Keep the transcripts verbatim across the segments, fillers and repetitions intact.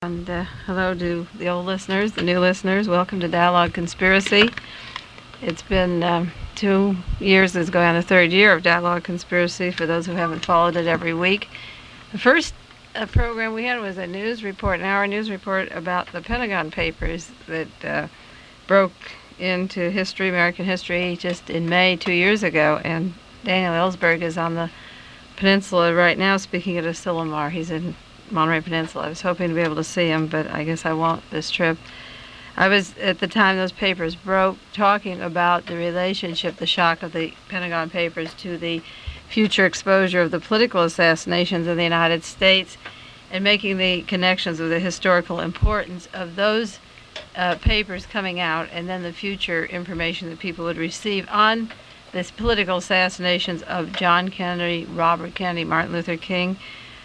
And uh, hello to the old listeners, the new listeners. Welcome to Dialogue Conspiracy. It's been um, two years, it's going on the third year of Dialogue Conspiracy for those who haven't followed it every week. The first uh, program we had was a news report, an hour news report about the Pentagon Papers that uh, broke into history, American history, just in May two years ago. And Daniel Ellsberg is on the peninsula right now speaking at Asilomar. He's in Monterey Peninsula. I was hoping to be able to see him, but I guess I won't this trip. I was, at the time those papers broke, talking about the relationship, the shock of the Pentagon Papers to the future exposure of the political assassinations in the United States, and making the connections with the historical importance of those uh, papers coming out, and then the future information that people would receive on this political assassinations of John Kennedy, Robert Kennedy, Martin Luther King.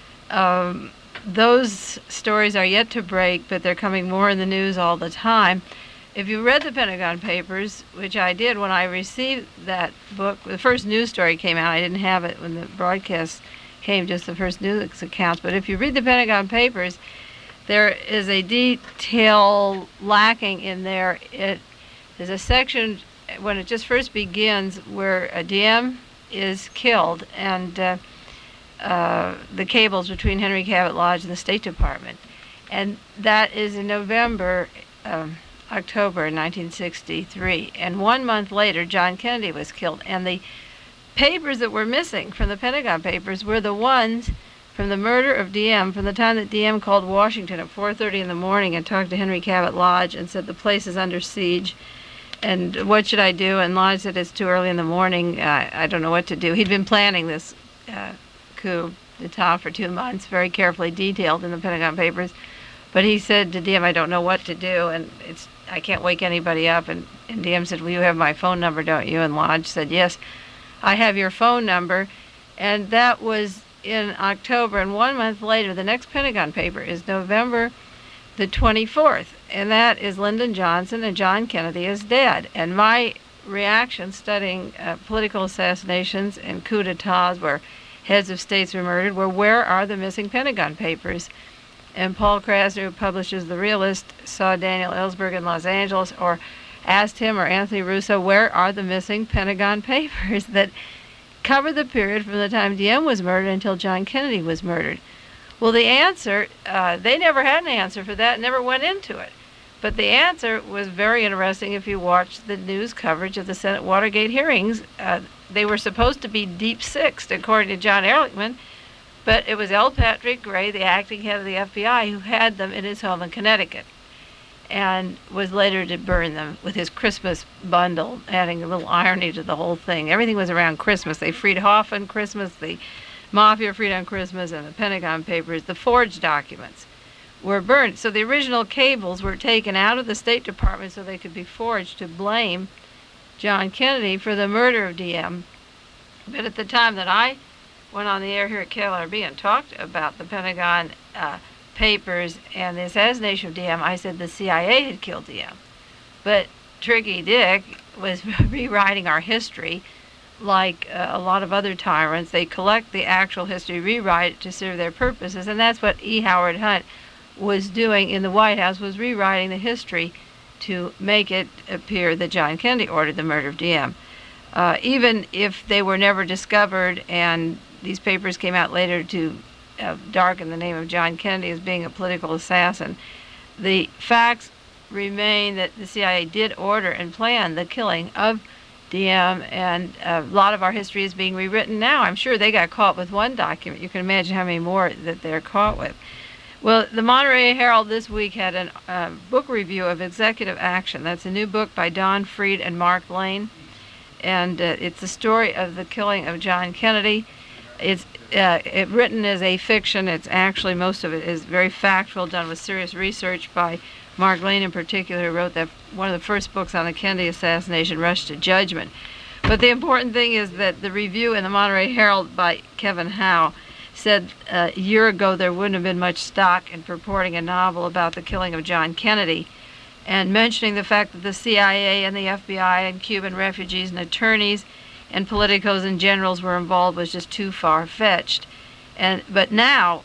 Um, Those stories are yet to break, but they're coming more in the news all the time. If you read the Pentagon Papers, which I did when I received that book, the first news story came out. I didn't have it when the broadcast came, just the first news accounts. But if you read the Pentagon Papers, there is a detail lacking in there. It, there's a section when it just first begins where a D M is killed, and uh, Uh, the cables between Henry Cabot Lodge and the State Department. And that is in November, um, October nineteen sixty-three. And one month later, John Kennedy was killed. And the papers that were missing from the Pentagon Papers were the ones from the murder of D M, from the time that D M called Washington at four thirty in the morning and talked to Henry Cabot Lodge and said the place is under siege. And what should I do? And Lodge said it's too early in the morning. Uh, I don't know what to do. He'd been planning this uh, coup d'etat for two months, very carefully detailed in the Pentagon Papers. But he said to D M, I don't know what to do, and it's I can't wake anybody up. And, and D M said, well, you have my phone number, don't you? And Lodge said, yes, I have your phone number. And that was in October. And one month later, the next Pentagon paper is November the twenty-fourth. And that is Lyndon Johnson and John Kennedy is dead. And my reaction studying uh, political assassinations and coup d'etats where heads of states were murdered were, where are the missing Pentagon Papers? And Paul Krasner, who publishes The Realist, saw Daniel Ellsberg in Los Angeles, or asked him, or Anthony Russo, where are the missing Pentagon Papers that cover the period from the time D M was murdered until John Kennedy was murdered? Well, the answer, uh, they never had an answer for that, never went into it. But the answer was very interesting if you watched the news coverage of the Senate Watergate hearings. Uh, they were supposed to be deep-sixed, according to John Ehrlichman, but it was L. Patrick Gray, the acting head of the F B I, who had them in his home in Connecticut and was later to burn them with his Christmas bundle, adding a little irony to the whole thing. Everything was around Christmas. They freed Hoff on Christmas, the Mafia freed on Christmas, and the Pentagon Papers, the forged documents, were burned. So the original cables were taken out of the State Department so they could be forged to blame John Kennedy for the murder of D M. But at the time that I went on the air here at K L R B and talked about the Pentagon uh, Papers and the assassination of D M, I said the C I A had killed D M. But Tricky Dick was rewriting our history like uh, a lot of other tyrants. They collect the actual history, rewrite it to serve their purposes, and that's what E. Howard Hunt was doing in the White House, was rewriting the history to make it appear that John Kennedy ordered the murder of D M. Uh, even if they were never discovered and these papers came out later to uh, darken the name of John Kennedy as being a political assassin, the facts remain that the C I A did order and plan the killing of D M, and a lot of our history is being rewritten now. I'm sure they got caught with one document. You can imagine how many more that they're caught with. Well, the Monterey Herald this week had a uh, book review of Executive Action. That's a new book by Don Freed and Mark Lane, and uh, it's the story of the killing of John Kennedy. It's uh, it, written as a fiction. It's actually, most of it is very factual, done with serious research by Mark Lane in particular, who wrote that one of the first books on the Kennedy assassination, Rush to Judgment. But the important thing is that the review in the Monterey Herald by Kevin Howe said uh, a year ago there wouldn't have been much stock in purporting a novel about the killing of John Kennedy, and mentioning the fact that the C I A and the F B I and Cuban refugees and attorneys and politicos and generals were involved was just too far-fetched. And but now,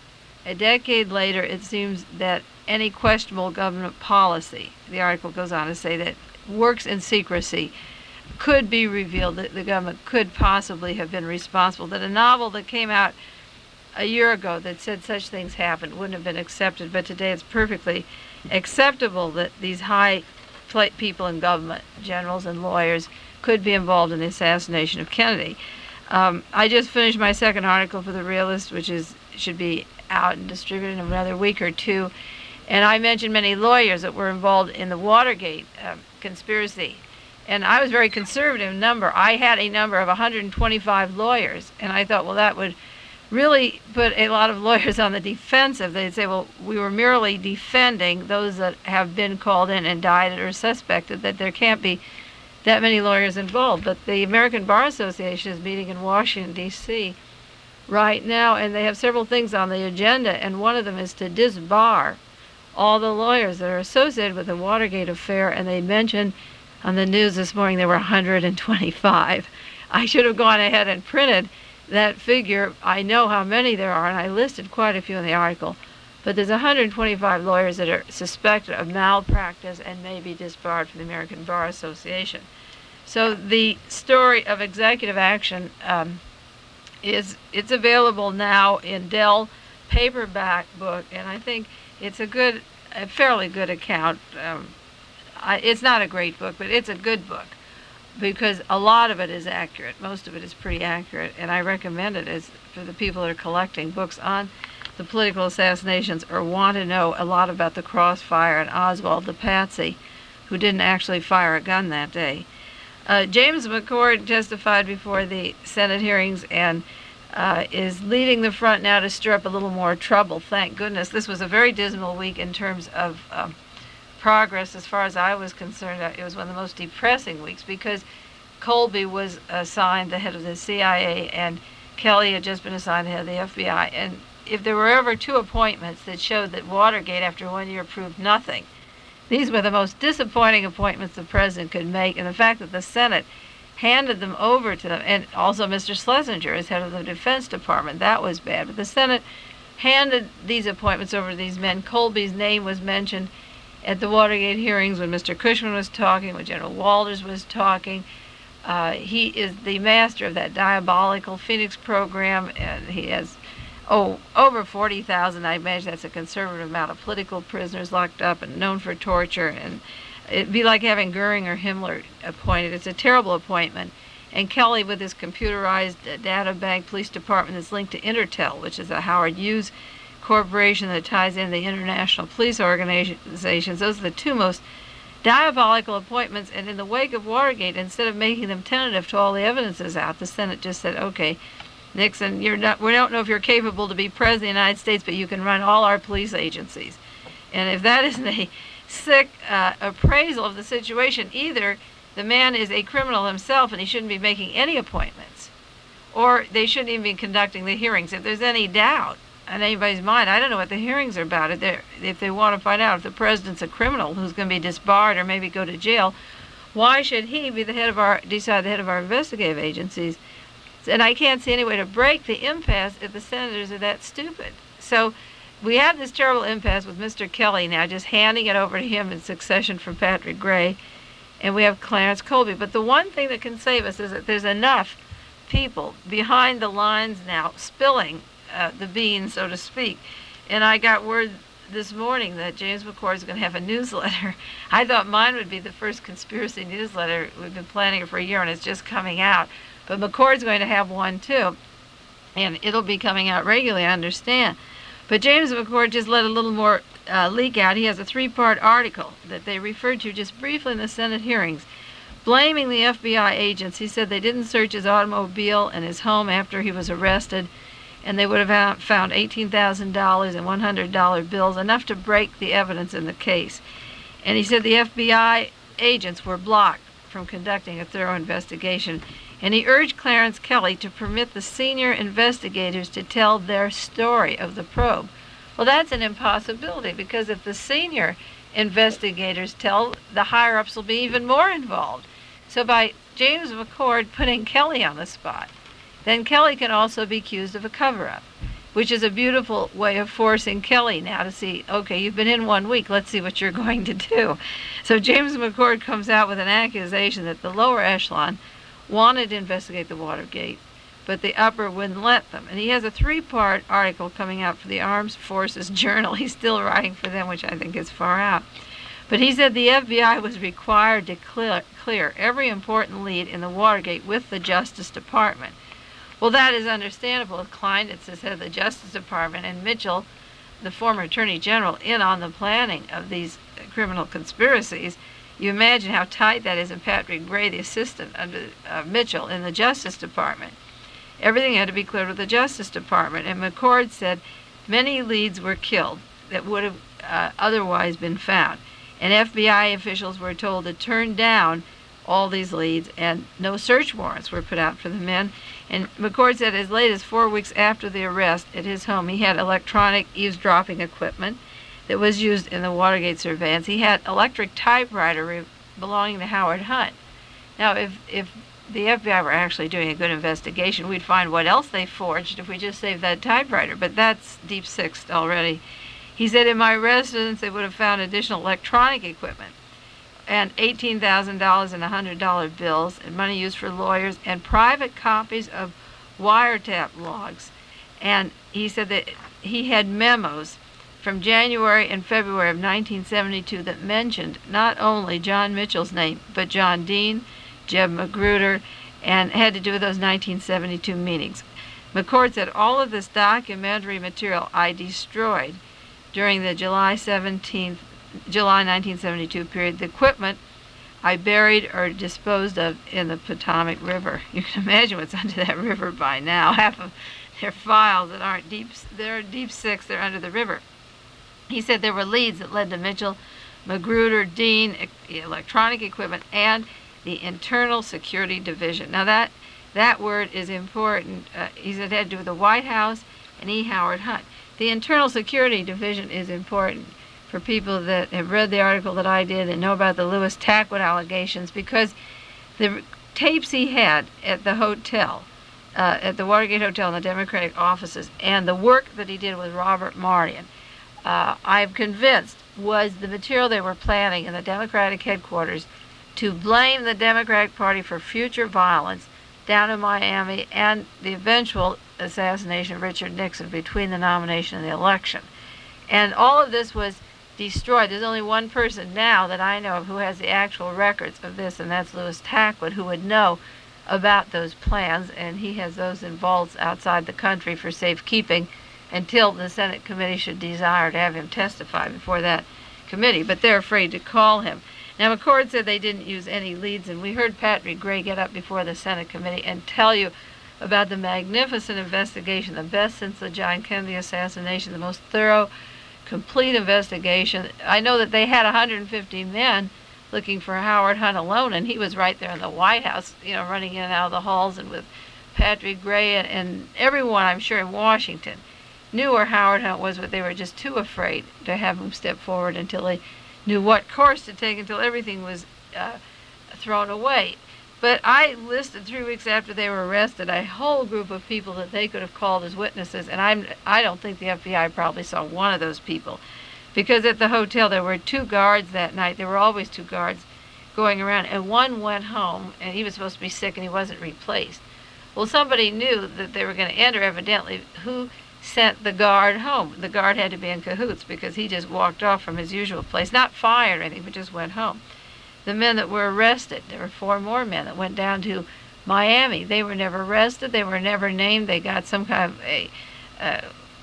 a decade later, it seems that any questionable government policy, the article goes on to say, that works in secrecy could be revealed, that the government could possibly have been responsible, that a novel that came out a year ago that said such things happened wouldn't have been accepted, but today it's perfectly acceptable that these high pla- people in government, generals and lawyers, could be involved in the assassination of Kennedy. Um, I just finished my second article for The Realist, which is should be out and distributed in another week or two, and I mentioned many lawyers that were involved in the Watergate uh, conspiracy. And I was very conservative in number. I had a number of one hundred twenty-five lawyers, and I thought, well, that would really put a lot of lawyers on the defensive. They'd say, well, we were merely defending those that have been called in and died or suspected, that there can't be that many lawyers involved. But the American Bar Association is meeting in Washington, D C right now, and they have several things on the agenda, and one of them is to disbar all the lawyers that are associated with the Watergate affair, and they mentioned on the news this morning there were one hundred twenty-five. I should have gone ahead and printed that figure. I know how many there are, and I listed quite a few in the article. But there's one hundred twenty-five lawyers that are suspected of malpractice and may be disbarred from the American Bar Association. So the story of executive action um, is it's available now in Dell paperback book, and I think it's a good, a fairly good account. Um, I, it's not a great book, but it's a good book because a lot of it is accurate. Most of it is pretty accurate, and I recommend it as for the people that are collecting books on the political assassinations or want to know a lot about the Crossfire and Oswald the Patsy, who didn't actually fire a gun that day. Uh, James McCord testified before the Senate hearings and uh, is leading the front now to stir up a little more trouble. Thank goodness. This was a very dismal week in terms of uh, progress. As far as I was concerned, it was one of the most depressing weeks because Colby was assigned the head of the C I A and Kelly had just been assigned the head of the F B I. And if there were ever two appointments that showed that Watergate after one year proved nothing, these were the most disappointing appointments the president could make. And the fact that the Senate handed them over to them, and also Mister Schlesinger as head of the Defense Department, that was bad. But the Senate handed these appointments over to these men. Colby's name was mentioned at the Watergate hearings when Mister Cushman was talking, when General Walters was talking. Uh, he is the master of that diabolical Phoenix program, and he has, oh, over forty thousand, I imagine that's a conservative amount of political prisoners locked up and known for torture, and it'd be like having Goering or Himmler appointed. It's a terrible appointment. And Kelly, with his computerized data bank police department that's linked to Intertel, which is a Howard Hughes corporation that ties in the international police organizations, those are the two most diabolical appointments. And in the wake of Watergate, instead of making them tentative till all the evidence is out, the Senate just said, okay, Nixon, you're not, we don't know if you're capable to be president of the United States, but you can run all our police agencies. And if that isn't a sick uh, appraisal of the situation, either the man is a criminal himself and he shouldn't be making any appointments, or they shouldn't even be conducting the hearings. If there's any doubt on anybody's mind, I don't know what the hearings are about. If, if they want to find out if the president's a criminal who's going to be disbarred or maybe go to jail, why should he be the head of our, decide the head of our investigative agencies? And I can't see any way to break the impasse if the senators are that stupid. So we have this terrible impasse with Mister Kelly now, just handing it over to him in succession from Patrick Gray, and we have Clarence Colby. But the one thing that can save us is that there's enough people behind the lines now spilling uh, the beans, so to speak. And I got word this morning that James McCord is going to have a newsletter. I thought mine would be the first conspiracy newsletter. We've been planning it for a year, and it's just coming out. But McCord's going to have one, too. And it'll be coming out regularly, I understand. But James McCord just let a little more uh, leak out. He has a three-part article that they referred to just briefly in the Senate hearings, blaming the F B I agents. He said they didn't search his automobile and his home after he was arrested, and they would have found eighteen thousand dollars and one hundred dollar bills, enough to break the evidence in the case. And he said the F B I agents were blocked from conducting a thorough investigation. And he urged Clarence Kelly to permit the senior investigators to tell their story of the probe. Well, that's an impossibility, because if the senior investigators tell, the higher-ups will be even more involved. So by James McCord putting Kelly on the spot, then Kelly can also be accused of a cover-up. which is a beautiful way of forcing Kelly now to see, okay, you've been in one week, let's see what you're going to do. So James McCord comes out with an accusation that the lower echelon wanted to investigate the Watergate, but the upper wouldn't let them. And he has a three-part article coming out for the Armed Forces Journal. He's still writing for them, which I think is far out. But he said the F B I was required to clear, clear every important lead in the Watergate with the Justice Department. Well, that is understandable. Kleinitz is head of the Justice Department, and Mitchell, the former Attorney General, in on the planning of these criminal conspiracies. You imagine how tight that is, and Patrick Gray, the assistant under uh, Mitchell in the Justice Department. Everything had to be cleared with the Justice Department, and McCord said many leads were killed that would have uh, otherwise been found. And F B I officials were told to turn down all these leads, and no search warrants were put out for the men. And McCord said as late as four weeks after the arrest at his home, he had electronic eavesdropping equipment that was used in the Watergate surveillance. He had electric typewriter re- belonging to Howard Hunt. Now, if if the F B I were actually doing a good investigation, we'd find what else they forged if we just saved that typewriter, but that's deep sixed already. He said, in my residence, they would have found additional electronic equipment and eighteen thousand dollars in one hundred dollar bills and money used for lawyers and private copies of wiretap logs. And he said that he had memos from January and February of nineteen seventy-two that mentioned not only John Mitchell's name, but John Dean, Jeb Magruder, and had to do with those nineteen seventy-two meetings. McCord said, all of this documentary material I destroyed during the July seventeenth, July nineteen seventy-two period. The equipment I buried or disposed of in the Potomac River. You can imagine what's under that river by now. Half of their files that aren't deep, they're deep six, they're under the river. He said there were leads that led to Mitchell, Magruder, Dean, e- electronic equipment, and the Internal Security Division. Now that that word is important. Uh, he said it had to do with the White House and E. Howard Hunt. The Internal Security Division is important for people that have read the article that I did and know about the Lewis Tackwood allegations, because the tapes he had at the hotel, uh, at the Watergate Hotel in the Democratic offices, and the work that he did with Robert Mardian, uh, I'm convinced was the material they were planning in the Democratic headquarters to blame the Democratic Party for future violence down in Miami and the eventual assassination of Richard Nixon between the nomination and the election. And all of this was destroyed. There's only one person now that I know of who has the actual records of this, and that's Lewis Tackwood, who would know about those plans, and he has those in vaults outside the country for safekeeping until the Senate committee should desire to have him testify before that committee, but they're afraid to call him. Now, McCord said they didn't use any leads, and we heard Patrick Gray get up before the Senate committee and tell you about the magnificent investigation, the best since the John Kennedy assassination, the most thorough, complete investigation. I know that they had one hundred fifty men looking for Howard Hunt alone, and he was right there in the White House, you know, running in and out of the halls, and with Patrick Gray and, and everyone, I'm sure, in Washington knew where Howard Hunt was, but they were just too afraid to have him step forward until they knew what course to take, until everything was uh, thrown away. But I listed three weeks after they were arrested a whole group of people that they could have called as witnesses, and I'm, I don't think the F B I probably saw one of those people, because at the hotel there were two guards that night. There were always two guards going around, and one went home, and he was supposed to be sick, and he wasn't replaced. Well, somebody knew that they were going to enter, evidently, who sent the guard home. The guard had to be in cahoots, because he just walked off from his usual place, not fired or anything, but just went home. The men that were arrested, there were four more men that went down to Miami. They were never arrested. They were never named. They got some kind of a, uh,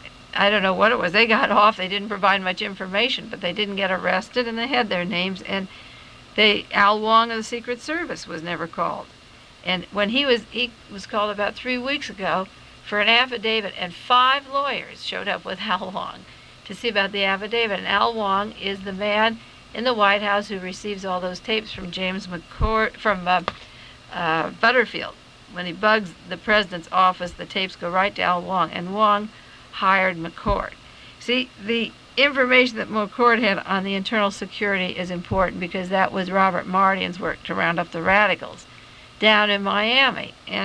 I don't know what it was. They got off. They didn't provide much information, but they didn't get arrested, and they had their names. And they, Al Wong of the Secret Service was never called. And when he was, he was called about three weeks ago for an affidavit, and five lawyers showed up with Al Wong to see about the affidavit. And Al Wong is the man in the White House who receives all those tapes from James McCord, from uh, uh, Butterfield. When he bugs the president's office, the tapes go right to Al Wong, and Wong hired McCord. See, the information that McCord had on the internal security is important, because that was Robert Mardian's work to round up the radicals down in Miami. And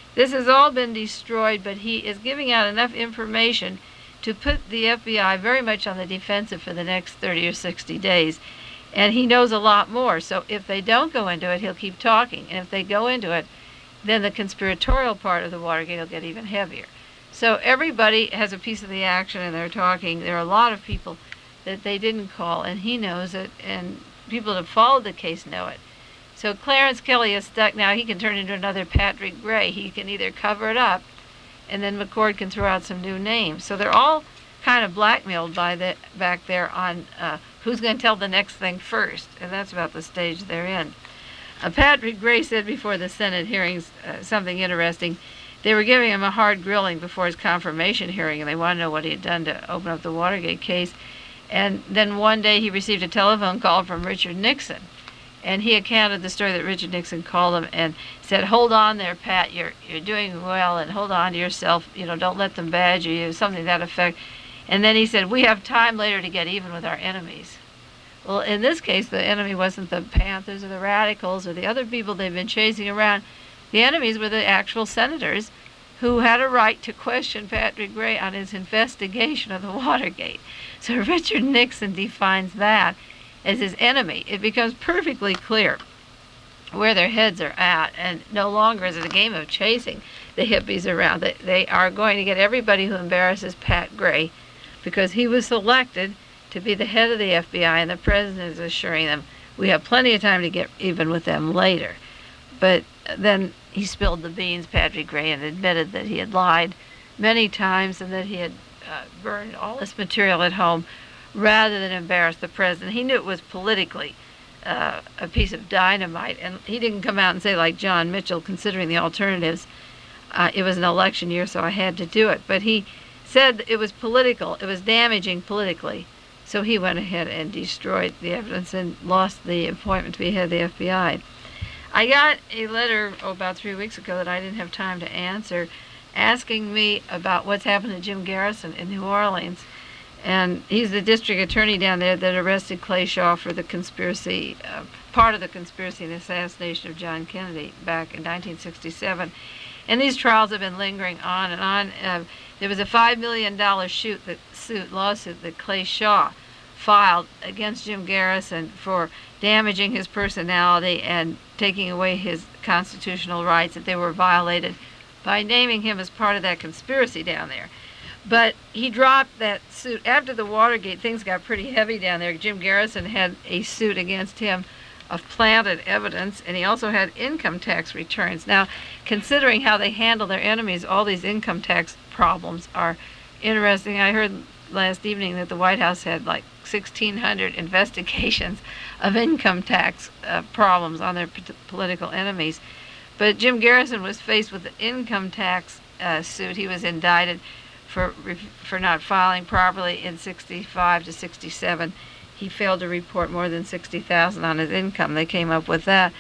This has all been destroyed, but he is giving out enough information to put the F B I very much on the defensive for the next thirty or sixty days. And he knows a lot more. So if they don't go into it, he'll keep talking. And if they go into it, then the conspiratorial part of the Watergate will get even heavier. So everybody has a piece of the action, and they're talking. There are a lot of people that they didn't call, and he knows it, and people that have followed the case know it. So Clarence Kelly is stuck now. He can turn into another Patrick Gray. He can either cover it up, and then McCord can throw out some new names. So they're all kind of blackmailed by the back there on uh, who's going to tell the next thing first, and that's about the stage they're in. Uh, Patrick Gray said before the Senate hearings uh, something interesting. They were giving him a hard grilling before his confirmation hearing, and they wanted to know what he had done to open up the Watergate case. And then one day he received a telephone call from Richard Nixon, and he recounted the story that Richard Nixon called him and said, "Hold on there, Pat. You're you're doing well, and hold on to yourself. You know, don't let them badger you." Something to that effect. And then he said, "We have time later to get even with our enemies." Well, in this case, the enemy wasn't the Panthers or the Radicals or the other people they've been chasing around. The enemies were the actual senators who had a right to question Patrick Gray on his investigation of the Watergate. So Richard Nixon defines that as his enemy. It becomes perfectly clear where their heads are at, and no longer is it a game of chasing the hippies around. They, they are going to get everybody who embarrasses Pat Gray, because he was selected to be the head of the F B I, and the president is assuring them we have plenty of time to get even with them later. But then he spilled the beans, Patrick Gray, and admitted that he had lied many times and that he had uh, burned all this material at home rather than embarrass the president. He knew it was politically uh, a piece of dynamite, and he didn't come out and say, like John Mitchell, considering the alternatives, uh, it was an election year, so I had to do it. But he said it was political, it was damaging politically, so he went ahead and destroyed the evidence and lost the appointment to be head of the F B I. I got a letter oh, about three weeks ago that I didn't have time to answer, asking me about what's happened to Jim Garrison in New Orleans. And he's the district attorney down there that arrested Clay Shaw for the conspiracy, uh, part of the conspiracy and assassination of John Kennedy back in nineteen sixty-seven. And these trials have been lingering on and on. Uh, there was a five million dollars suit that, suit, lawsuit that Clay Shaw filed against Jim Garrison for damaging his personality and taking away his constitutional rights, that they were violated by naming him as part of that conspiracy down there. But he dropped that suit. After the Watergate, things got pretty heavy down there. Jim Garrison had a suit against him of planted evidence, and he also had income tax returns. Now, considering how they handle their enemies, all these income tax problems are interesting. I heard last evening that the White House had like sixteen hundred investigations of income tax uh, problems on their p- political enemies. But Jim Garrison was faced with an income tax uh, suit. He was indicted for for not filing properly in sixty-five to sixty-seven. He failed to report more than sixty thousand dollars on his income. They came up with that.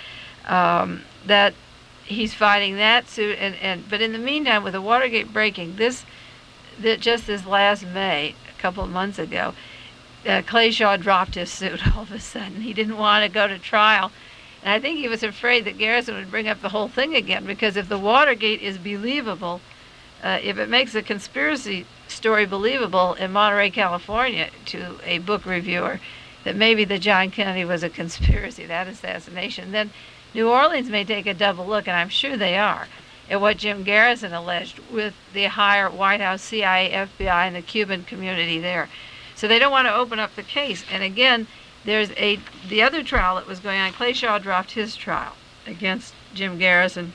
Um, that he's fighting that suit, and, and but in the meantime, with the Watergate breaking, this that just this last May, a couple of months ago, uh, Clay Shaw dropped his suit all of a sudden. He didn't want to go to trial. And I think he was afraid that Garrison would bring up the whole thing again, because if the Watergate is believable, uh, if it makes a conspiracy story believable in Monterey, California, to a book reviewer, that maybe the John Kennedy was a conspiracy, that assassination, then New Orleans may take a double look, and I'm sure they are, at what Jim Garrison alleged with the higher White House, C I A, F B I, and the Cuban community there. So they don't want to open up the case. And again, there's a the other trial that was going on. Clay Shaw dropped his trial against Jim Garrison.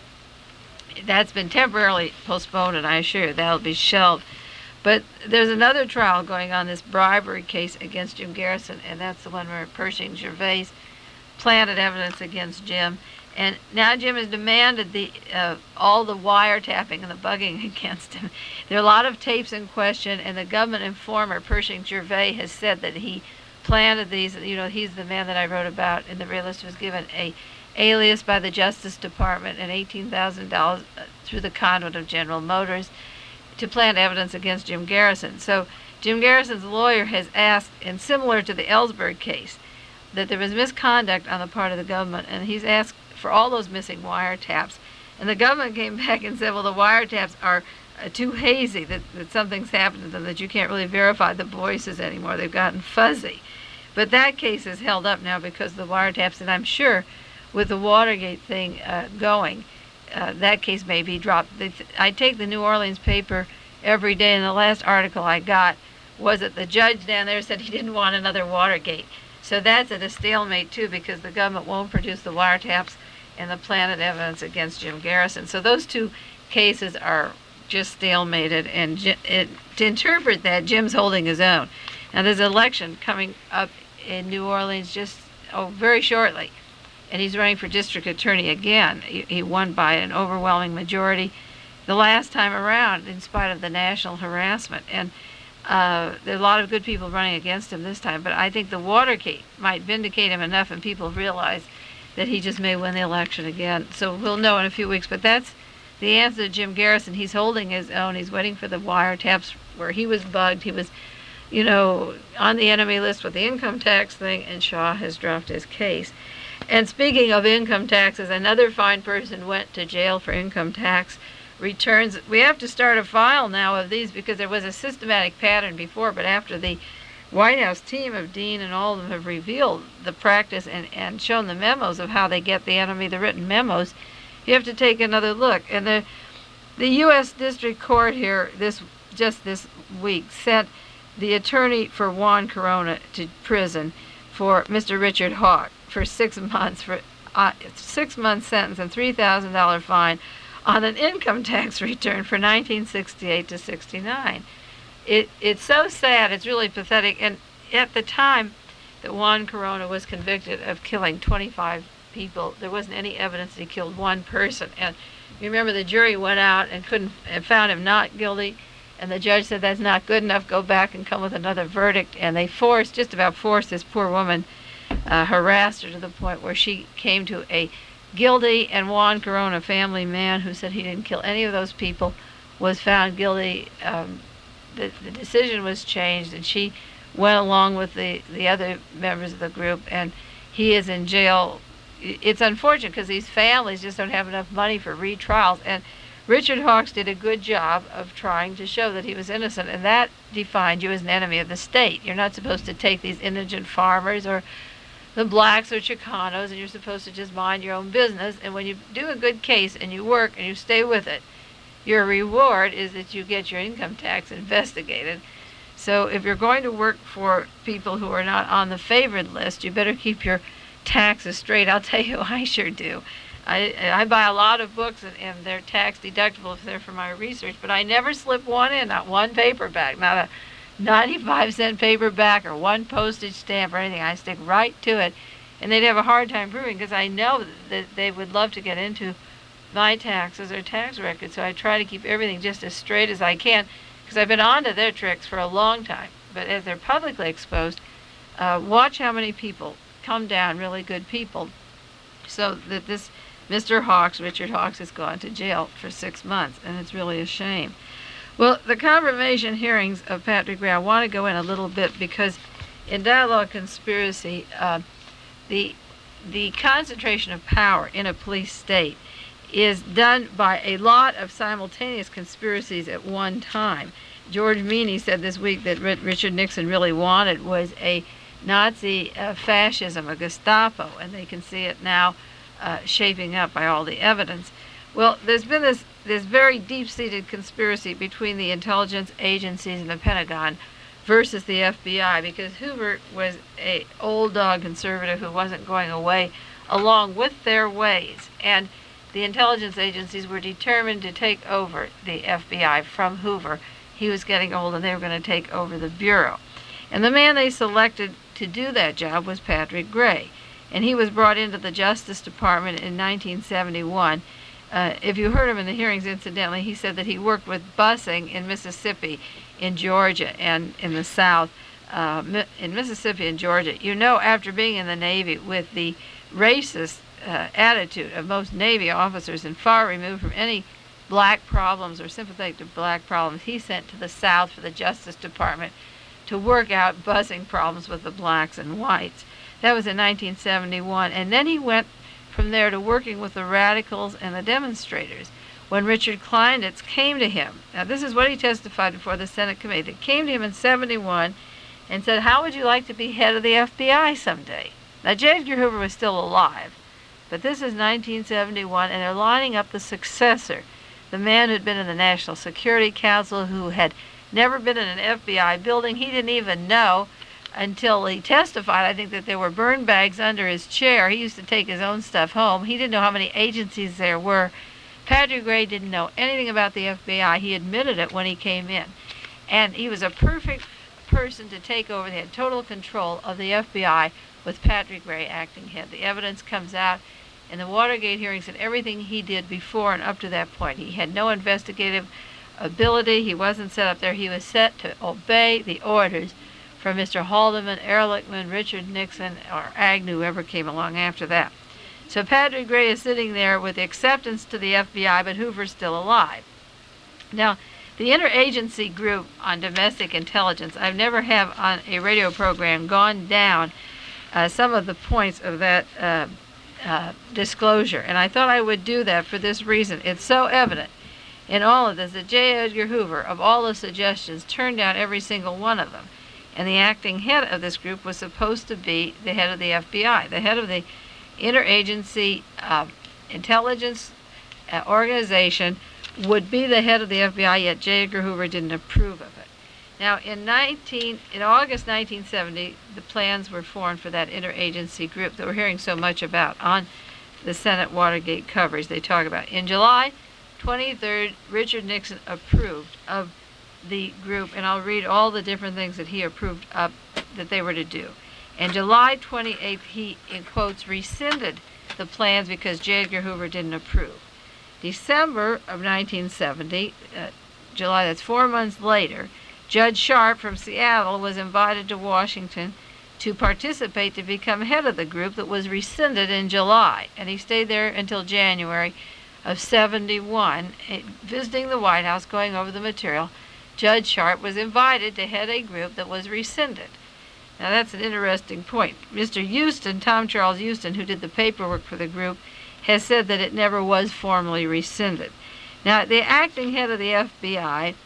That's been temporarily postponed, and I assure you that'll be shelved. But there's another trial going on, this bribery case against Jim Garrison, and that's the one where Pershing Gervais planted evidence against Jim. And now Jim has demanded the uh, all the wiretapping and the bugging against him. There are a lot of tapes in question, and the government informer, Pershing Gervais, has said that he planted these. You know, he's the man that I wrote about in The Realist, was given a alias by the Justice Department and eighteen thousand dollars through the conduit of General Motors to plant evidence against Jim Garrison. So Jim Garrison's lawyer has asked, and similar to the Ellsberg case, that there was misconduct on the part of the government, and he's asked for all those missing wiretaps And the government came back and said, well, the wiretaps are uh, too hazy, that, that something's happened to them, that you can't really verify the voices anymore. They've gotten fuzzy. But that case is held up now because of the wiretaps, and I'm sure with the Watergate thing uh, going, uh, that case may be dropped. They th- I take the New Orleans paper every day, and the last article I got was that the judge down there said he didn't want another Watergate. So that's at a stalemate, too, because the government won't produce the wiretaps and the planted evidence against Jim Garrison. So those two cases are just stalemated, and J- it, to interpret that, Jim's holding his own. Now, there's an election coming up in New Orleans just, oh, very shortly, and he's running for district attorney again. He, he won by an overwhelming majority the last time around, in spite of the national harassment. And uh, there are a lot of good people running against him this time, but I think the Watergate might vindicate him enough, and people realize that he just may win the election again. So we'll know in a few weeks. But that's the answer to Jim Garrison. He's holding his own. He's waiting for the wiretaps where he was bugged. He was, you know, on the enemy list with the income tax thing, and Shaw has dropped his case. And speaking of income taxes, another fine person went to jail for income tax returns. We have to start a file now of these because there was a systematic pattern before, but after the White House team of Dean and all of them have revealed the practice and, and shown the memos of how they get the enemy, the written memos, you have to take another look. And the the U S District Court here this just this week sent the attorney for Juan Corona to prison for Mister Richard Hawk for six months for uh, six month sentence and three thousand dollar fine on an income tax return for nineteen sixty-eight to sixty-nine. It it's so sad. It's really pathetic. And at the time that Juan Corona was convicted of killing twenty-five people, there wasn't any evidence that he killed one person. And you remember the jury went out and couldn't and found him not guilty. And the judge said that's not good enough. Go back and come with another verdict. And they forced, just about forced, this poor woman, uh, harassed her to the point where she came to a guilty and Juan Corona family man who said he didn't kill any of those people was found guilty. Um, the, the decision was changed, and she went along with the, the other members of the group, and he is in jail. It's unfortunate because these families just don't have enough money for retrials, and Richard Hawks did a good job of trying to show that he was innocent, and that defined you as an enemy of the state. You're not supposed to take these indigent farmers or the blacks or Chicanos, and you're supposed to just mind your own business. And when you do a good case and you work and you stay with it, your reward is that you get your income tax investigated. So if you're going to work for people who are not on the favored list, you better keep your taxes straight. I'll tell you, I sure do. I, I buy a lot of books, and, and they're tax deductible if they're for my research, but I never slip one in, not one paperback, not a ninety-five cent paperback or one postage stamp or anything. I stick right to it, and they'd have a hard time proving because I know that they would love to get into my taxes or tax records, so I try to keep everything just as straight as I can because I've been onto their tricks for a long time. But as they're publicly exposed, uh, watch how many people come down, really good people, so that this Mister Hawks, Richard Hawks, has gone to jail for six months, and it's really a shame. Well, the confirmation hearings of Patrick Gray, I want to go in a little bit because in Dialogue Conspiracy, uh, the the concentration of power in a police state is done by a lot of simultaneous conspiracies at one time. George Meany said this week that R- Richard Nixon really wanted was a Nazi uh, fascism, a Gestapo, and they can see it now uh, shaping up by all the evidence. Well, there's been this, this very deep-seated conspiracy between the intelligence agencies and the Pentagon versus the F B I because Hoover was a old dog conservative who wasn't going away along with their ways. And the intelligence agencies were determined to take over the F B I from Hoover. He was getting old, and they were going to take over the Bureau. And the man they selected to do that job was Patrick Gray. And he was brought into the Justice Department in nineteen seventy-one. Uh, if you heard him in the hearings, incidentally, he said that he worked with busing in Mississippi, in Georgia, and in the South. Uh, in Mississippi and Georgia, you know, after being in the Navy with the racist uh, attitude of most Navy officers and far removed from any black problems or sympathetic to black problems, he sent to the South for the Justice Department to work out busing problems with the blacks and whites. That was in nineteen seventy-one. And then he went from there to working with the radicals and the demonstrators. When Richard Kleindienst came to him, now this is what he testified before the Senate committee, that came to him in seventy-one and said, how would you like to be head of the F B I someday? Now, J. Edgar Hoover was still alive, but this is nineteen seventy-one, and they're lining up the successor, the man who'd been in the National Security Council, who had never been in an F B I building. He didn't even know until he testified, I think, that there were burn bags under his chair. He used to take his own stuff home. He didn't know how many agencies there were. Patrick Gray didn't know anything about the F B I. He admitted it when he came in. And he was a perfect person to take over. They had total control of the F B I with Patrick Gray acting head. The evidence comes out in the Watergate hearings and everything he did before and up to that point. He had no investigative ability. He wasn't set up there. He was set to obey the orders from Mister Haldeman, Ehrlichman, Richard Nixon, or Agnew, whoever came along after that. So Patrick Gray is sitting there with acceptance to the F B I, but Hoover's still alive. Now, the interagency group on domestic intelligence, I've never have on a radio program gone down uh, some of the points of that uh, uh, disclosure. And I thought I would do that for this reason. It's so evident in all of this that J. Edgar Hoover, of all the suggestions, turned down every single one of them. And the acting head of this group was supposed to be the head of the F B I, the head of the interagency uh, intelligence uh, organization would be the head of the F B I, yet J. Edgar Hoover didn't approve of it. Now, in nineteen in August nineteen seventy, the plans were formed for that interagency group that we're hearing so much about on the Senate Watergate coverage. They talk about in July twenty-third, Richard Nixon approved of the group, and I'll read all the different things that he approved of that they were to do. And July twenty-eighth, he, in quotes, rescinded the plans because J. Edgar Hoover didn't approve. December of nineteen seventy, uh, July, that's four months later, Judge Sharp from Seattle was invited to Washington to participate to become head of the group that was rescinded in July. And he stayed there until January of seventy-one, visiting the White House, going over the material. Judge Sharp was invited to head a group that was rescinded. Now that's an interesting point. Mister Houston, Tom Charles Houston, who did the paperwork for the group, has said that it never was formally rescinded. Now, the acting head of the F B I,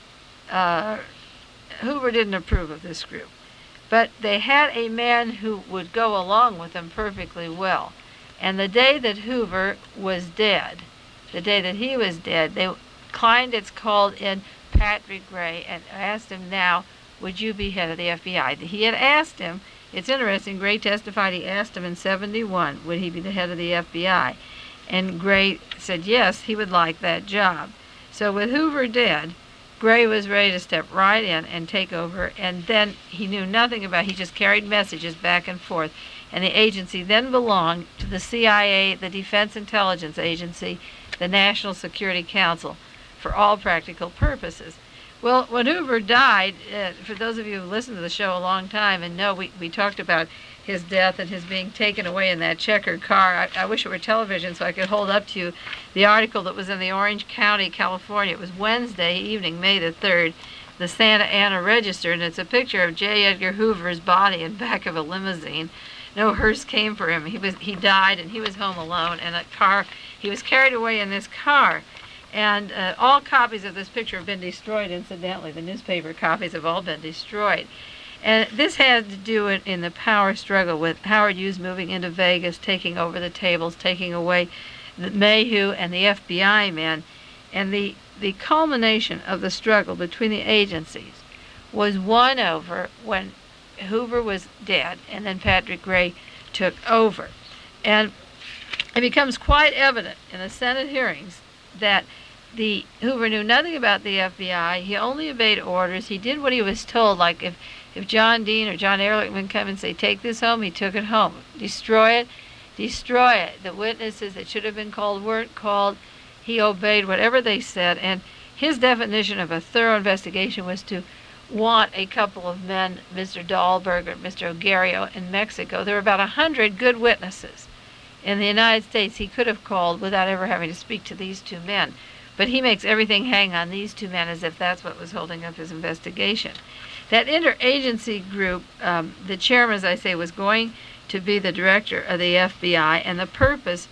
uh, Hoover didn't approve of this group, but they had a man who would go along with them perfectly well. And the day that Hoover was dead, the day that he was dead, they Kleindienst called in Patrick Gray and asked him, now, would you be head of the F B I? He had asked him, it's interesting, Gray testified he asked him in seventy-one, would he be the head of the F B I? And Gray said yes, he would like that job. So with Hoover dead, Gray was ready to step right in and take over, and then he knew nothing about, he just carried messages back and forth. And the agency then belonged to the C I A, the Defense Intelligence Agency, the National Security Council, for all practical purposes. Well, when Hoover died, uh, for those of you who listened to the show a long time and know, we, we talked about his death and his being taken away in that checkered car. I, I wish it were television so I could hold up to you the article that was in the Orange County, California. It was Wednesday evening, May the third, the Santa Ana Register, and it's a picture of J. Edgar Hoover's body in back of a limousine. No hearse came for him. He was he died, and he was home alone, and a car, he was carried away in this car. And uh, all copies of this picture have been destroyed, incidentally. The newspaper copies have all been destroyed. And this had to do in, in the power struggle with Howard Hughes moving into Vegas, taking over the tables, taking away the Mayhew and the F B I men. And the, the culmination of the struggle between the agencies was won over when Hoover was dead, and then Patrick Gray took over. And it becomes quite evident in the Senate hearings that the Hoover knew nothing about the F B I. He only obeyed orders. He did what he was told. Like if, if John Dean or John Ehrlichman come and say, take this home, he took it home. Destroy it, destroy it. The witnesses that should have been called weren't called. He obeyed whatever they said. And his definition of a thorough investigation was to want a couple of men, Mister Dahlberger, Mister Ogario, in Mexico. There were about a hundred good witnesses in the United States he could have called without ever having to speak to these two men. But he makes everything hang on these two men as if that's what was holding up his investigation. That interagency group, um, the chairman, as I say, was going to be the director of the F B I, and the purpose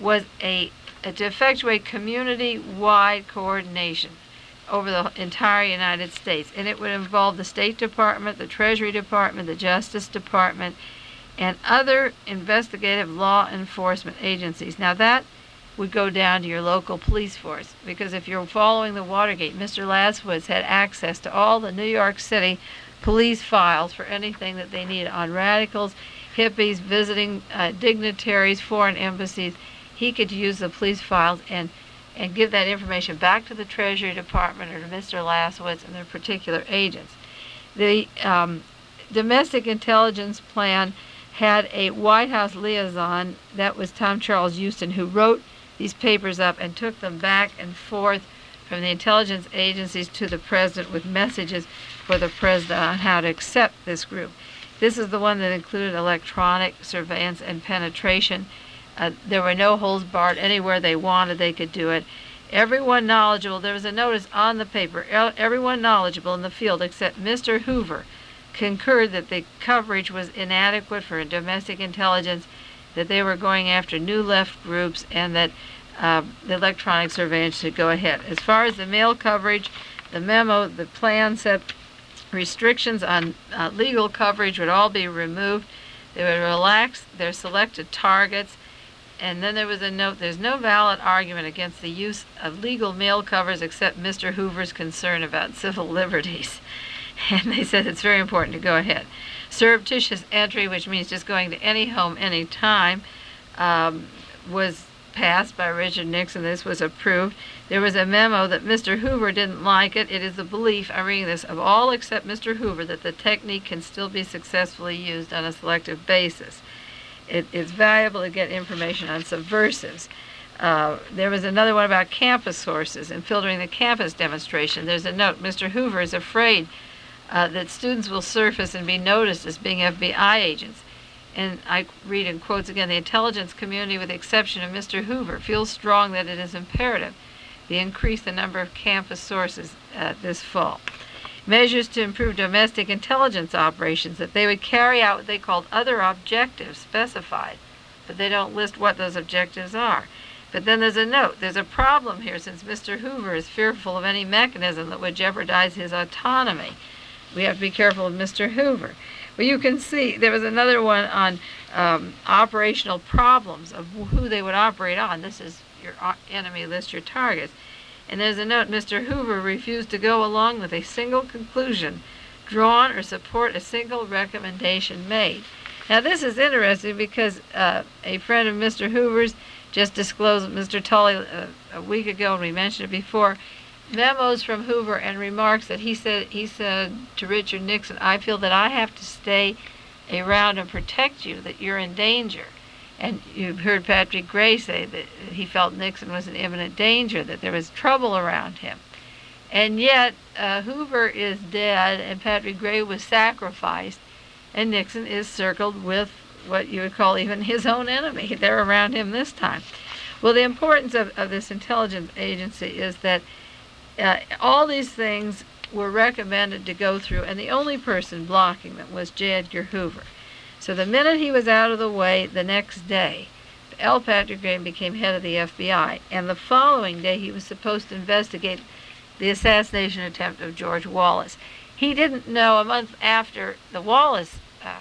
was a, a to effectuate community-wide coordination over the entire United States. And it would involve the State Department, the Treasury Department, the Justice Department, and other investigative law enforcement agencies. Now that would go down to your local police force, because if you're following the Watergate, Mister Laswitz had access to all the New York City police files for anything that they needed on radicals, hippies, visiting uh, dignitaries, foreign embassies. He could use the police files and and give that information back to the Treasury Department or to Mister Laswitz and their particular agents. The um, domestic intelligence plan had a White House liaison, that was Tom Charles Houston, who wrote these papers up and took them back and forth from the intelligence agencies to the president with messages for the president on how to accept this group. This is the one that included electronic surveillance and penetration. Uh, there were no holds barred. Anywhere they wanted, they could do it. Everyone knowledgeable, there was a notice on the paper, everyone knowledgeable in the field except Mister Hoover concurred that the coverage was inadequate for domestic intelligence, that they were going after new left groups, and that uh, the electronic surveillance should go ahead. As far as the mail coverage, the memo, the plan said restrictions on uh, legal coverage would all be removed. They would relax their selected targets. And then there was a note, there's no valid argument against the use of legal mail covers except Mister Hoover's concern about civil liberties. And they said it's very important to go ahead. Surreptitious entry, which means just going to any home any time, um, was passed by Richard Nixon. This was approved. There was a memo that Mister Hoover didn't like it. It is the belief, I'm reading this, of all except Mister Hoover that the technique can still be successfully used on a selective basis. It is valuable to get information on subversives. Uh, there was another one about campus sources and filtering the campus demonstration. There's a note, Mister Hoover is afraid uh, that students will surface and be noticed as being F B I agents. And I read in quotes again, the intelligence community, with the exception of Mister Hoover, feels strong that it is imperative to increase the number of campus sources uh, this fall. Measures to improve domestic intelligence operations, that they would carry out what they called other objectives specified, but they don't list what those objectives are. But then there's a note, there's a problem here since Mister Hoover is fearful of any mechanism that would jeopardize his autonomy. We have to be careful of Mister Hoover. Well, you can see there was another one on um, operational problems of who they would operate on. This is your enemy list, your targets. And there's a note, Mister Hoover refused to go along with a single conclusion drawn or support a single recommendation made. Now this is interesting because uh, a friend of Mister Hoover's just disclosed, Mister Tully, uh, a week ago, and we mentioned it before, memos from Hoover and remarks that he said he said to Richard Nixon, I feel that I have to stay around and protect you, that you're in danger. And you've heard Patrick Gray say that he felt Nixon was in imminent danger, that there was trouble around him. And yet, uh, Hoover is dead, and Patrick Gray was sacrificed, and Nixon is circled with what you would call even his own enemy. They're around him this time. Well, the importance of, of this intelligence agency is that uh, all these things were recommended to go through, and the only person blocking them was J. Edgar Hoover. So the minute he was out of the way, the next day, L. Patrick Gray became head of the F B I, and the following day he was supposed to investigate the assassination attempt of George Wallace. He didn't know, a month after the Wallace uh,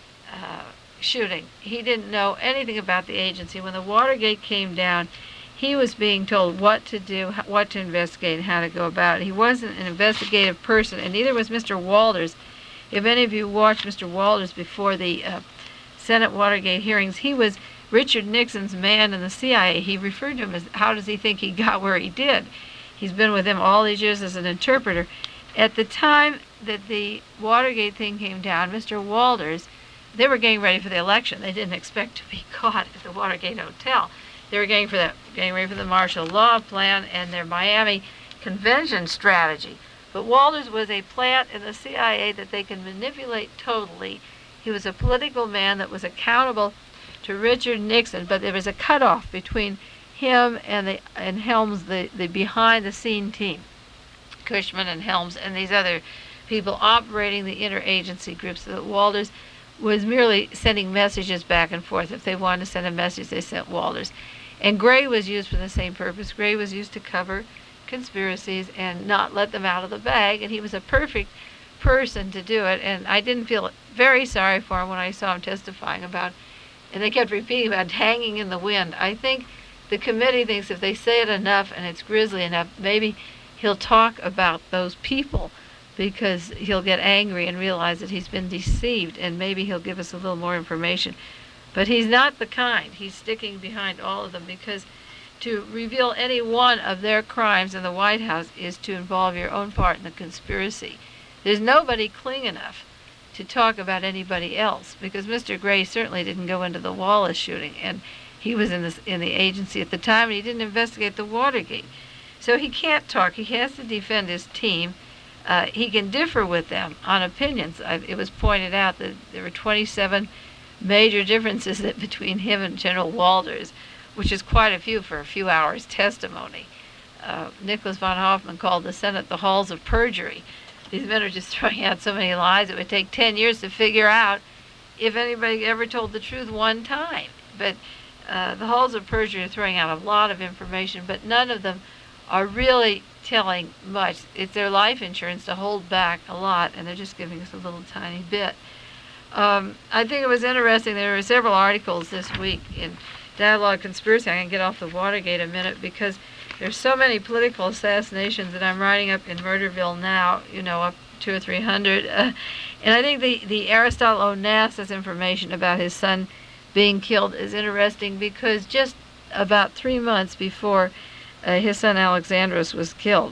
uh, shooting, he didn't know anything about the agency. When the Watergate came down, he was being told what to do, what to investigate, and how to go about it. He wasn't an investigative person, and neither was Mister Walters. If any of you watched Mister Walters before the uh, Senate Watergate hearings, he was Richard Nixon's man in the C I A. He referred to him as, how does he think he got where he did? He's been with him all these years as an interpreter. At the time that the Watergate thing came down, Mister Walters, they were getting ready for the election. They didn't expect to be caught at the Watergate Hotel. They were getting for that, getting ready for the martial law plan and their Miami convention strategy. But Walters was a plant in the C I A that they could manipulate totally. He was a political man that was accountable to Richard Nixon, but there was a cutoff between him and the and Helms, the, the behind-the-scene team, Cushman and Helms and these other people operating the interagency groups. So that Walters was merely sending messages back and forth. If they wanted to send a message, they sent Walters. And gray was used for the same purpose. Gray was used to cover conspiracies and not let them out of the bag, and he was a perfect person to do it. And I didn't feel very sorry for him when I saw him testifying about, and they kept repeating about hanging in the wind. I think the committee thinks if they say it enough and it's grisly enough, maybe he'll talk about those people, because he'll get angry and realize that he's been deceived, and maybe he'll give us a little more information. But he's not the kind. He's sticking behind all of them, because to reveal any one of their crimes in the White House is to involve your own part in the conspiracy. There's nobody clean enough to talk about anybody else, because Mister Gray certainly didn't go into the Wallace shooting, and he was in, this, in the agency at the time, and he didn't investigate the Watergate. So he can't talk. He has to defend his team. Uh, he can differ with them on opinions. I, it was pointed out that there were twenty-seven major differences that between him and General Walters, which is quite a few for a few hours testimony. Uh, Nicholas von Hoffman called the Senate the halls of perjury. These men are just throwing out so many lies it would take ten years to figure out if anybody ever told the truth one time. But uh, the halls of perjury are throwing out a lot of information, but none of them are really telling much. It's their life insurance to hold back a lot, and they're just giving us a little tiny bit. Um, I think it was interesting. There were several articles this week in Dialogue Conspiracy. I can get off the Watergate a minute, because there's so many political assassinations that I'm writing up in Murderville now, you know, up two or three hundred. Uh, and I think the, the Aristotle Onassis information about his son being killed is interesting, because just about three months before Uh, his son Alexandros was killed,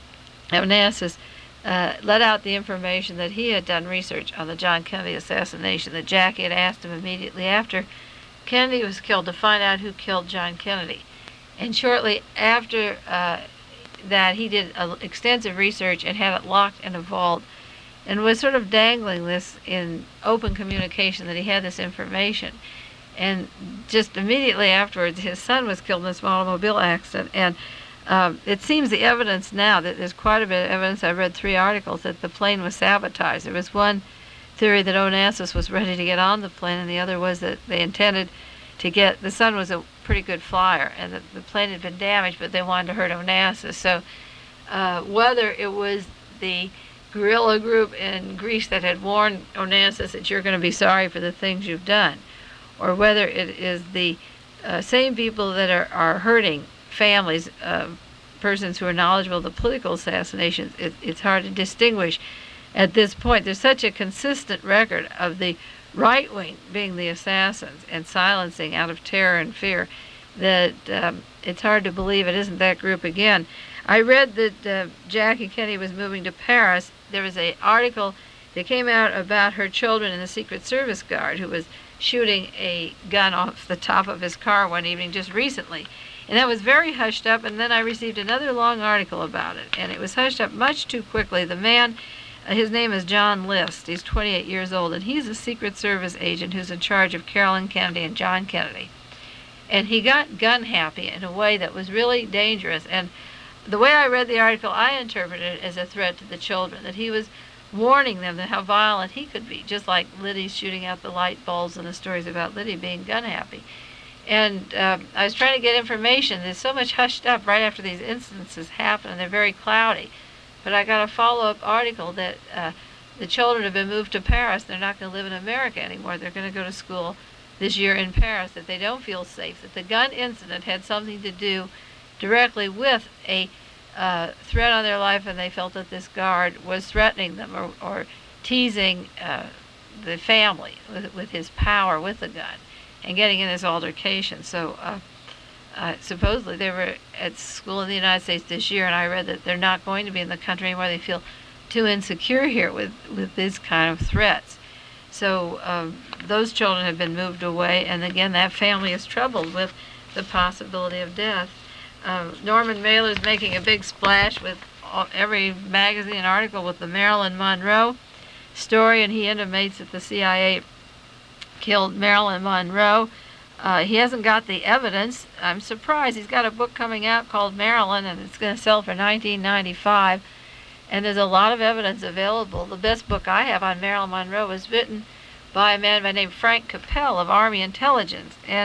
Onassis uh, let out the information that he had done research on the John Kennedy assassination, that Jackie had asked him immediately after Kennedy was killed to find out who killed John Kennedy. And shortly after uh, that, he did uh, extensive research and had it locked in a vault, and was sort of dangling this in open communication that he had this information. And just immediately afterwards, his son was killed in this automobile accident. And um, it seems the evidence now, that there's quite a bit of evidence, I've read three articles, that the plane was sabotaged. There was one theory that Onassis was ready to get on the plane, and the other was that they intended to get, the son was a pretty good flyer, and that the plane had been damaged, but they wanted to hurt Onassis. So uh, whether it was the guerrilla group in Greece that had warned Onassis that you're going to be sorry for the things you've done, or whether it is the uh, same people that are, are hurting families, uh, persons who are knowledgeable of the political assassinations, it, it's hard to distinguish at this point. There's such a consistent record of the right wing being the assassins and silencing out of terror and fear that um, it's hard to believe it isn't that group again. I read that uh, Jackie Kennedy was moving to Paris. There was an article that came out about her children and the Secret Service guard who was shooting a gun off the top of his car one evening just recently. And that was very hushed up, and then I received another long article about it, and it was hushed up much too quickly. The man, uh, his name is John List. He's twenty-eight years old, and he's a Secret Service agent who's in charge of Carolyn Kennedy and John Kennedy. And he got gun happy in a way that was really dangerous. And the way I read the article, I interpreted it as a threat to the children, that he was warning them that how violent he could be, just like Liddy's shooting out the light bulbs and the stories about Liddy being gun happy. And uh, I was trying to get information. There's so much hushed up right after these instances happen, and they're very cloudy. But I got a follow-up article that uh, the children have been moved to Paris. They're not going to live in America anymore. They're going to go to school this year in Paris, that they don't feel safe, that the gun incident had something to do directly with a Uh, threat on their life, and they felt that this guard was threatening them or, or teasing uh, the family with, with his power with the gun and getting in this altercation. So uh, uh, supposedly they were at school in the United States this year, and I read that they're not going to be in the country anymore. They feel too insecure here with, with these kind of threats. So um, those children have been moved away, and again, that family is troubled with the possibility of death. Uh, Norman Mailer's making a big splash with all, every magazine article with the Marilyn Monroe story, and he intimates that the C I A killed Marilyn Monroe. Uh, he hasn't got the evidence. I'm surprised. He's got a book coming out called Marilyn, and it's going to sell for nineteen ninety-five dollars, and there's a lot of evidence available. The best book I have on Marilyn Monroe was written by a man by the name Frank Capel of Army Intelligence, and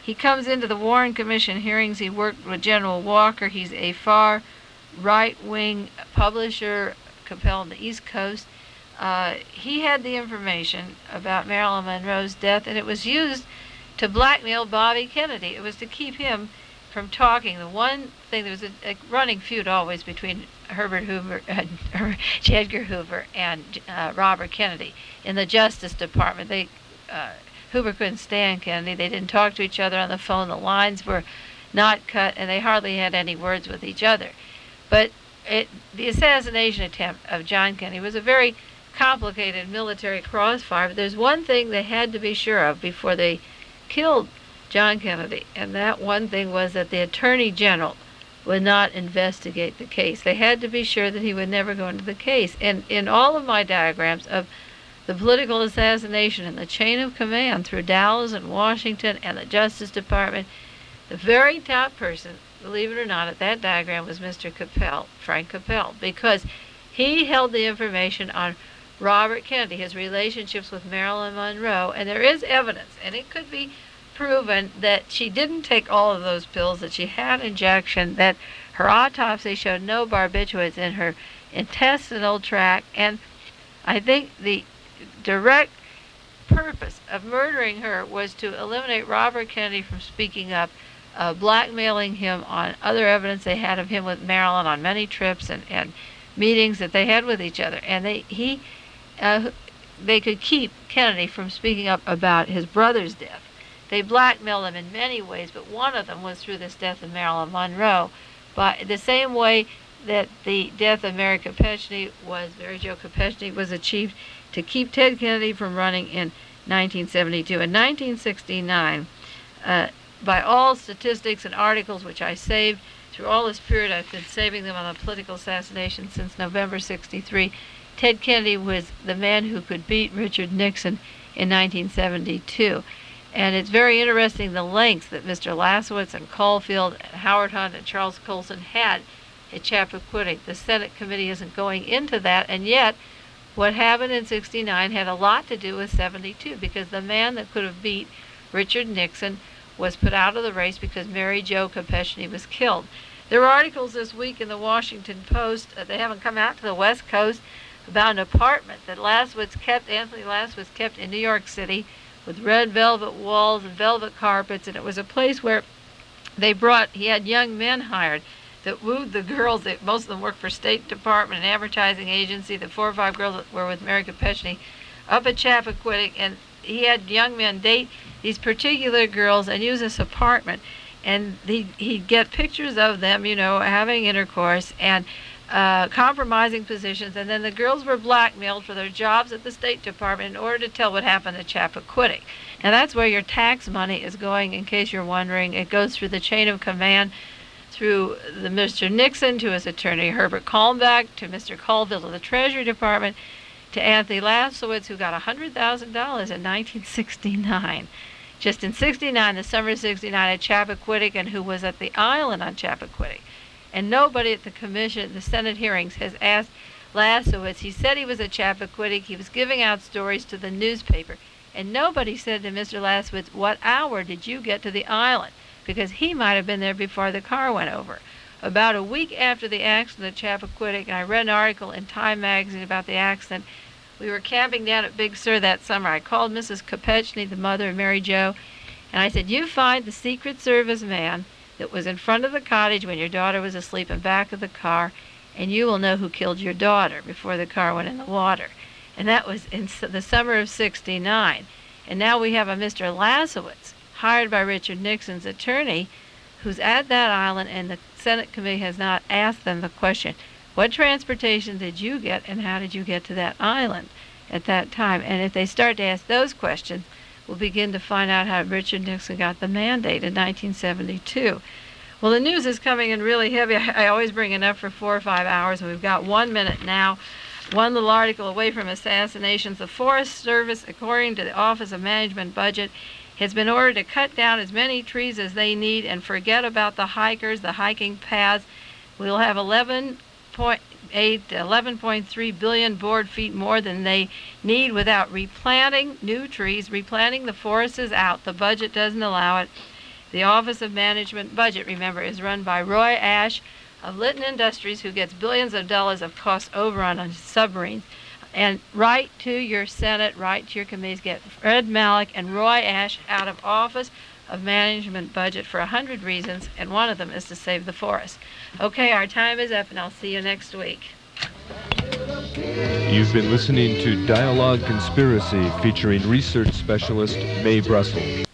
He comes into the Warren Commission hearings. He worked with General Walker. He's a far right-wing publisher, compelled on the East Coast. Uh, he had the information about Marilyn Monroe's death, and it was used to blackmail Bobby Kennedy. It was to keep him from talking. The one thing, there was a, a running feud always between Herbert Hoover, uh, J. Edgar Hoover and uh, Robert Kennedy in the Justice Department. They uh, Hoover couldn't stand Kennedy. They didn't talk to each other on the phone. The lines were not cut, and they hardly had any words with each other. But it, the assassination attempt of John Kennedy was a very complicated military crossfire. But there's one thing they had to be sure of before they killed John Kennedy, and that one thing was that the Attorney General would not investigate the case. They had to be sure that he would never go into the case. And in all of my diagrams of the political assassination and the chain of command through Dallas and Washington and the Justice Department, the very top person, believe it or not, at that diagram was Mister Capel, Frank Capel, because he held the information on Robert Kennedy, his relationships with Marilyn Monroe, and there is evidence, and it could be proven that she didn't take all of those pills, that she had injection, that her autopsy showed no barbiturates in her intestinal tract, and I think the direct purpose of murdering her was to eliminate Robert Kennedy from speaking up, uh, blackmailing him on other evidence they had of him with Marilyn on many trips and, and meetings that they had with each other. And they he uh, they could keep Kennedy from speaking up about his brother's death. They blackmailed him in many ways, but one of them was through this death of Marilyn Monroe. But the same way that the death of Mary Kopechne was, Mary Jo Kopechne, was achieved to keep Ted Kennedy from running in nineteen seventy-two. In nineteen sixty-nine, uh, by all statistics and articles which I saved through all this period, I've been saving them on the political assassination since November sixty-three, Ted Kennedy was the man who could beat Richard Nixon in nineteen seventy-two. And it's very interesting the lengths that Mister Lasowitz and Caulfield and Howard Hunt and Charles Colson had at Chappaquiddick. The Senate committee isn't going into that, and yet what happened in sixty-nine had a lot to do with seventy-two, because the man that could have beat Richard Nixon was put out of the race because Mary Jo Kopechne was killed. There were articles this week in the Washington Post, uh, they haven't come out to the West Coast, about an apartment that Lasowitz kept, Anthony Lasowitz kept in New York City, with red velvet walls and velvet carpets, and it was a place where they brought, he had young men hired that wooed the girls. That most of them worked for State Department and advertising agency. The four or five girls that were with Mary Kopechne up at Chappaquiddick, and he had young men date these particular girls and use this apartment, and he, he'd get pictures of them, you know, having intercourse and uh, compromising positions, and then the girls were blackmailed for their jobs at the State Department in order to tell what happened at Chappaquiddick. Now that's where your tax money is going, in case you're wondering. It goes through the chain of command, through the Mister Nixon to his attorney Herbert Kalmbach, to Mister Colville of the Treasury Department, to Anthony Lasowitz, who got one hundred thousand dollars in nineteen sixty-nine. Just in sixty-nine, the summer of sixty-nine, at Chappaquiddick, and who was at the island on Chappaquiddick. And nobody at the commission, the Senate hearings, has asked Lasowitz. He said he was at Chappaquiddick. He was giving out stories to the newspaper. And nobody said to Mister Lasowitz, what hour did you get to the island? Because he might have been there before the car went over. About a week after the accident at Chappaquiddick, and I read an article in Time magazine about the accident, we were camping down at Big Sur that summer. I called Missus Kopechne, the mother of Mary Jo, and I said, you find the Secret Service man that was in front of the cottage when your daughter was asleep in back of the car, and you will know who killed your daughter before the car went in the water. And that was in the summer of sixty-nine. And now we have a Mister Lasowitz, hired by Richard Nixon's attorney, who's at that island, and the Senate committee has not asked them the question, what transportation did you get, and how did you get to that island at that time? And if they start to ask those questions, we'll begin to find out how Richard Nixon got the mandate in nineteen seventy-two. Well, the news is coming in really heavy. I, I always bring it up for four or five hours, and we've got one minute now. One little article away from assassinations. The Forest Service, according to the Office of Management Budget, has been ordered to cut down as many trees as they need and forget about the hikers, the hiking paths. We'll have eleven point eight, eleven point three billion board feet more than they need without replanting new trees. Replanting the forests is out. The budget doesn't allow it. The Office of Management Budget, remember, is run by Roy Ash of Litton Industries, who gets billions of dollars of cost overrun on submarines. And write to your Senate, write to your committees, get Fred Malek and Roy Ash out of Office of Management Budget for a hundred reasons, and one of them is to save the forest. Okay, our time is up, and I'll see you next week. You've been listening to Dialogue Conspiracy, featuring research specialist Mae Brussel.